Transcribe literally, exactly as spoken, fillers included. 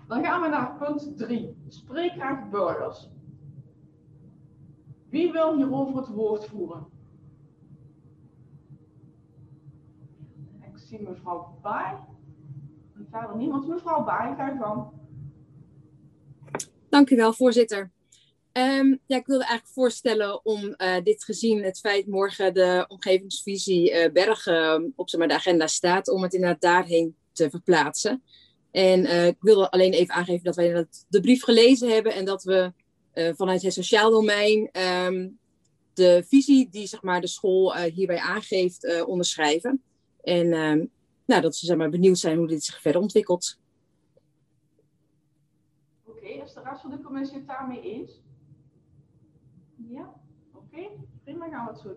Dan gaan we naar punt drie. Spreekkracht burgers. Wie wil hierover het woord voeren? Ik zie mevrouw Baai. En verder niemand. Mevrouw Baai, ga je gang. Dank u wel, voorzitter. Um, ja, ik wilde eigenlijk voorstellen om uh, dit gezien het feit morgen de omgevingsvisie uh, Bergen op zeg maar, de agenda staat, om het inderdaad daarheen te verplaatsen. En uh, ik wilde alleen even aangeven dat wij de brief gelezen hebben en dat we uh, vanuit het sociaal domein um, de visie die zeg maar, de school uh, hierbij aangeeft uh, onderschrijven. En um, nou, dat ze zeg maar, benieuwd zijn hoe dit zich verder ontwikkelt. Oké, okay, is de rest van de commissie het daarmee eens? Ja, oké, okay. Prima, gaan we het zo doen.